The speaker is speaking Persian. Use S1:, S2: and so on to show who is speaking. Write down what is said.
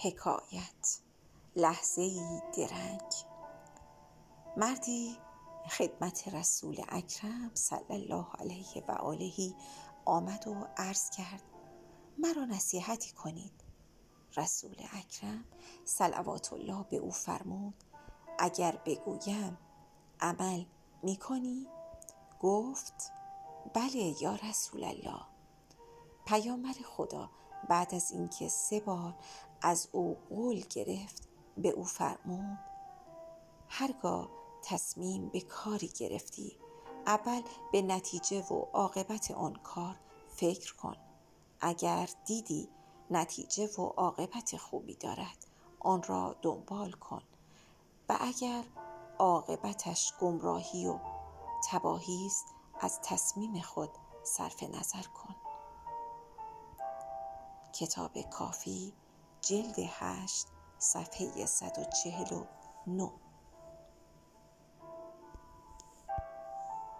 S1: حکایت لحظه‌ای درنگ. مردی خدمت رسول اکرم صلی الله علیه و آله آمد و عرض کرد: مرا نصیحتی کنید. رسول اکرم صلوات الله به او فرمود: اگر بگویم عمل می‌کنی؟ گفت: بله یا رسول الله. پیامبر خدا بعد از اینکه 3 بار از او قول گرفت به او فرمود: هرگاه تصمیم به کاری گرفتی اول به نتیجه و عاقبت آن کار فکر کن. اگر دیدی نتیجه و عاقبت خوبی دارد آن را دنبال کن و اگر عاقبتش گمراهی و تباهی است از تصمیم خود صرف نظر کن. کتاب کافی جلد 8 صفحه 149.